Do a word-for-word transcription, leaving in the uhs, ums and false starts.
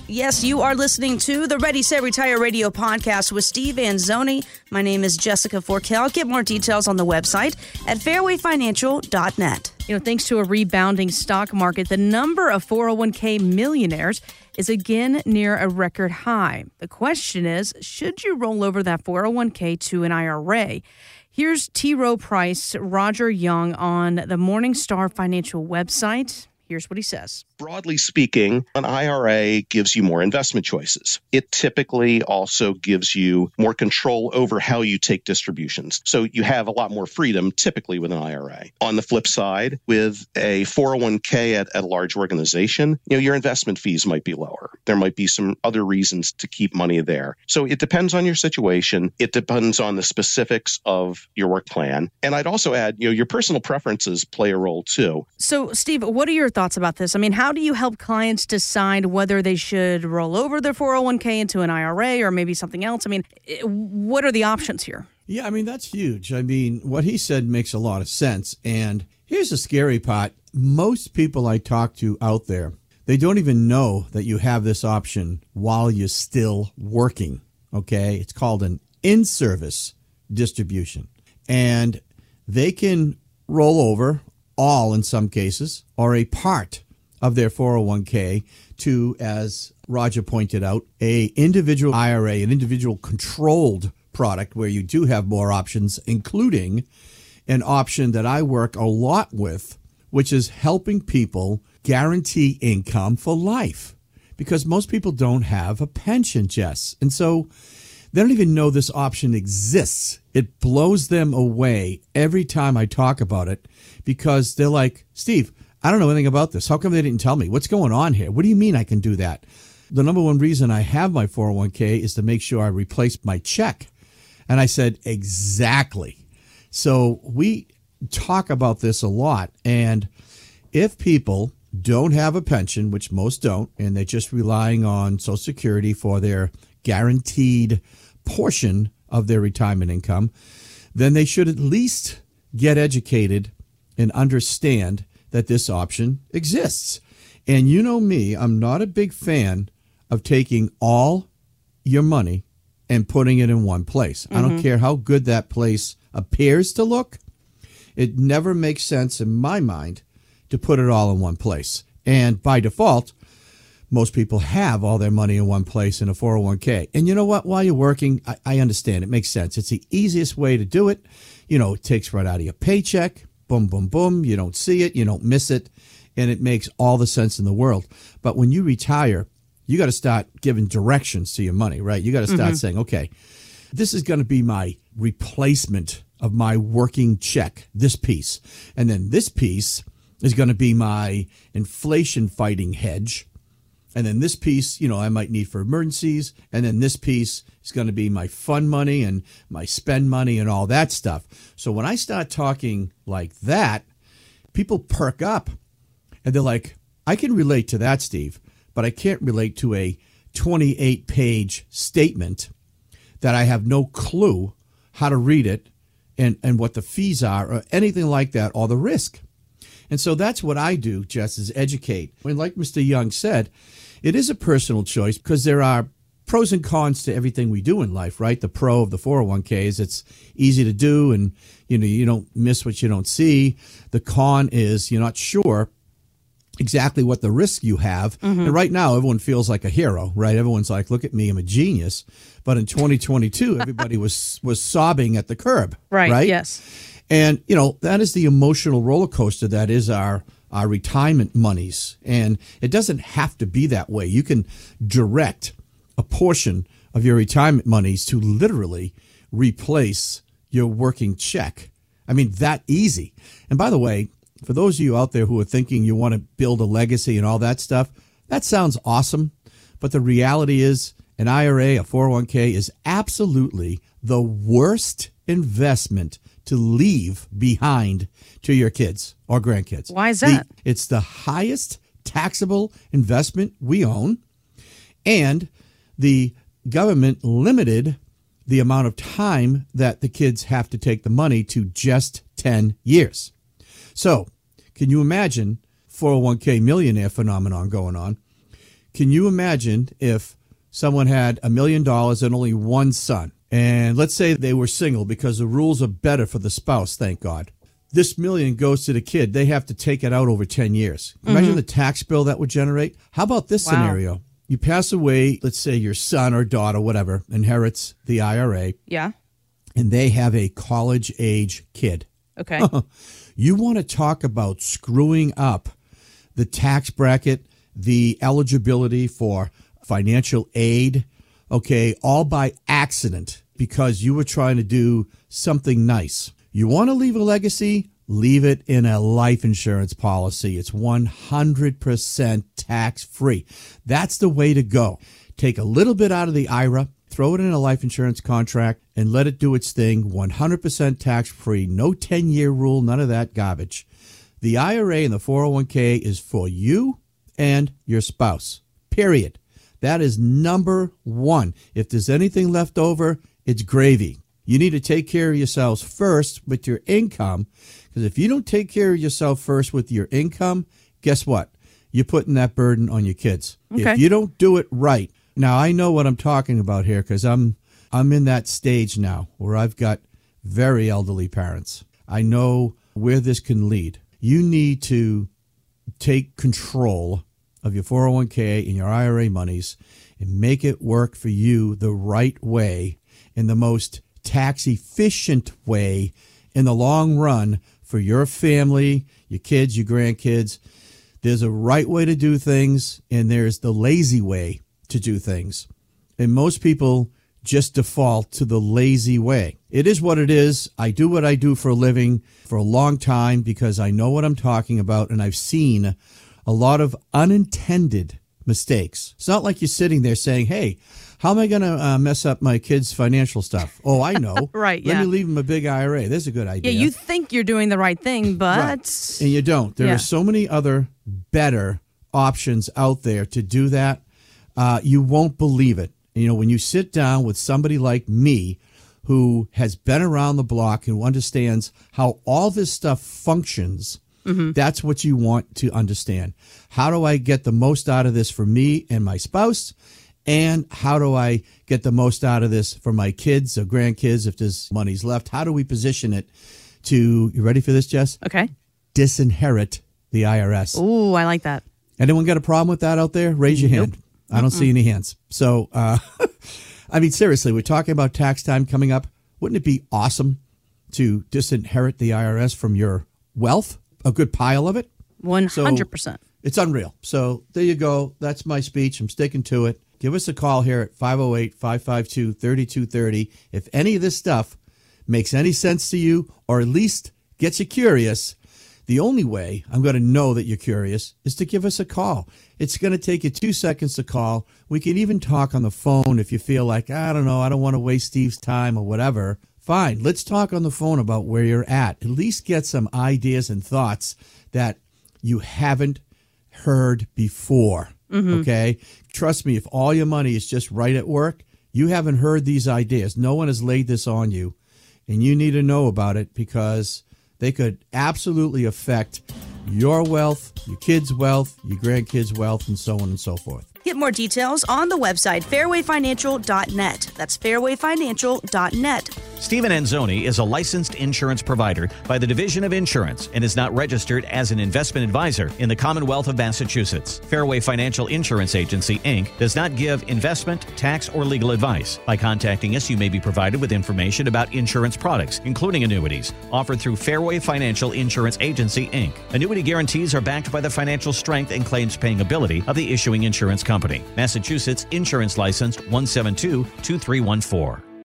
Yes, you are listening to the Ready, Set, Retire Radio podcast with Steve Anzoni. My name is Jessica Forkel. Get more details on the website at fairway financial dot net. You know, thanks to a rebounding stock market, the number of four oh one k millionaires is again near a record high. The question is, should you roll over that four oh one k to an I R A? Here's T. Rowe Price, Roger Young on the Morningstar Financial website. Here's what he says. Broadly speaking, an I R A gives you more investment choices. It typically also gives you more control over how you take distributions. So you have a lot more freedom typically with an I R A. On the flip side, with a four oh one k at, at a large organization, you know, your investment fees might be lower. There might be some other reasons to keep money there. So it depends on your situation. It depends on the specifics of your work plan. And I'd also add, you know, your personal preferences play a role too. So, Steve, what are your thoughts about this? I mean, how do you help clients decide whether they should roll over their four oh one k into an I R A or maybe something else? I mean, what are the options here? Yeah, I mean, that's huge. I mean, what he said makes a lot of sense. And here's the scary part. Most people I talk to out there, they don't even know that you have this option while you're still working, okay? It's called an in-service distribution. And they can roll over all in some cases, or a part of their four oh one k to, as Roger pointed out, a individual I R A, an individual controlled product where you do have more options, including an option that I work a lot with, which is helping people guarantee income for life. Because most people don't have a pension, Jess. And so they don't even know this option exists. It blows them away every time I talk about it because they're like, Steve, I don't know anything about this. How come they didn't tell me? What's going on here? What do you mean I can do that? The number one reason I have my four oh one k is to make sure I replace my check. And I said, exactly. So we talk about this a lot. And if people don't have a pension, which most don't, and they're just relying on Social Security for their guaranteed portion of their retirement income, then they should at least get educated and understand that this option exists. And you know me, I'm not a big fan of taking all your money and putting it in one place. Mm-hmm. I don't care how good that place appears to look. It never makes sense in my mind to put it all in one place. And by default, most people have all their money in one place in a four oh one k. And you know what? While you're working, I, I understand. It makes sense. It's the easiest way to do it. You know, it takes right out of your paycheck. Boom, boom, boom. You don't see it. You don't miss it. And it makes all the sense in the world. But when you retire, you got to start giving directions to your money, right? You got to start mm-hmm. saying, okay, this is going to be my replacement of my working check, this piece. And then this piece is going to be my inflation fighting hedge. And then this piece, you know, I might need for emergencies. And then this piece is going to be my fund money and my spend money and all that stuff. So when I start talking like that, people perk up and they're like, I can relate to that, Steve, but I can't relate to a twenty-eight page statement that I have no clue how to read it and, and what the fees are or anything like that or the risk. And so that's what I do, Jess, is educate. And like Mister Young said, it is a personal choice because there are pros and cons to everything we do in life, right? The pro of the four oh one k is it's easy to do and, you know, you don't miss what you don't see. The con is you're not sure exactly what the risk you have. Mm-hmm. And right now, everyone feels like a hero, right? Everyone's like, look at me, I'm a genius. But in twenty twenty-two, everybody was was sobbing at the curb, right? Right, yes. And, you know, that is the emotional roller coaster that is our our retirement monies. And it doesn't have to be that way. You can direct a portion of your retirement monies to literally replace your working check. I mean, that easy. And by the way, for those of you out there who are thinking you want to build a legacy and all that stuff, that sounds awesome. But the reality is an I R A, a four oh one k is absolutely the worst investment to leave behind to your kids or grandkids. Why is that? The, it's the highest taxable investment we own, and the government limited the amount of time that the kids have to take the money to just ten years. So can you imagine four oh one k millionaire phenomenon going on? Can you imagine if someone had a million dollars and only one son? And let's say they were single because the rules are better for the spouse, thank God. This million goes to the kid. They have to take it out over ten years. Imagine mm-hmm. the tax bill that would generate. How about this wow. scenario? You pass away, let's say your son or daughter, whatever, inherits the I R A. Yeah. And they have a college-age kid. Okay. You want to talk about screwing up the tax bracket, the eligibility for financial aid, okay, all by accident because you were trying to do something nice. You want to leave a legacy? Leave it in a life insurance policy. It's one hundred percent tax-free. That's the way to go. Take a little bit out of the I R A, throw it in a life insurance contract, and let it do its thing. one hundred percent tax-free. No ten-year rule, none of that garbage. The I R A and the four oh one k is for you and your spouse, period. That is number one. If there's anything left over, it's gravy. You need to take care of yourselves first with your income, because if you don't take care of yourself first with your income, guess what? You're putting that burden on your kids. Okay. If you don't do it right. Now, I know what I'm talking about here because I'm I'm in that stage now where I've got very elderly parents. I know where this can lead. You need to take control of your four oh one k and your I R A monies and make it work for you the right way, in the most tax-efficient way in the long run for your family, your kids, your grandkids. There's a right way to do things, and there's the lazy way to do things. And most people just default to the lazy way. It is what it is. I do what I do for a living for a long time because I know what I'm talking about, and I've seen a lot of unintended mistakes. It's not like you're sitting there saying, hey, how am I going to uh, mess up my kids' financial stuff? Oh, I know. Right, Let yeah. me leave them a big I R A. There's a good idea. Yeah, you think you're doing the right thing, but... Right. And you don't. There yeah. are so many other better options out there to do that. Uh, you won't believe it. You know, when you sit down with somebody like me who has been around the block and who understands how all this stuff functions, mm-hmm. that's what you want to understand. How do I get the most out of this for me and my spouse? And how do I get the most out of this for my kids or grandkids if there's money's left? How do we position it to, you ready for this, Jess? Okay. Disinherit the I R S. Ooh, I like that. Anyone got a problem with that out there? Raise your hand. Nope. I don't Mm-mm. see any hands. So, uh, I mean, seriously, we're talking about tax time coming up. Wouldn't it be awesome to disinherit the I R S from your wealth? A good pile of it? one hundred percent. So it's unreal. So there you go. That's my speech. I'm sticking to it. Give us a call here at five oh eight, five five two, three two three oh. If any of this stuff makes any sense to you or at least gets you curious, the only way I'm going to know that you're curious is to give us a call. It's going to take you two seconds to call. We can even talk on the phone if you feel like, I don't know, I don't want to waste Steve's time or whatever. Fine, let's talk on the phone about where you're at. At least get some ideas and thoughts that you haven't heard before, mm-hmm. okay? Trust me, if all your money is just right at work, you haven't heard these ideas. No one has laid this on you, and you need to know about it because they could absolutely affect your wealth, your kids' wealth, your grandkids' wealth, and so on and so forth. Get more details on the website fairway financial dot net. That's fairway financial dot net. Stephen Anzoni is a licensed insurance provider by the Division of Insurance and is not registered as an investment advisor in the Commonwealth of Massachusetts. Fairway Financial Insurance Agency, Incorporated does not give investment, tax, or legal advice. By contacting us, you may be provided with information about insurance products, including annuities, offered through Fairway Financial Insurance Agency, Incorporated. Annuity guarantees are backed by the financial strength and claims-paying ability of the issuing insurance company. Massachusetts Insurance Licensed one seven two two three one four.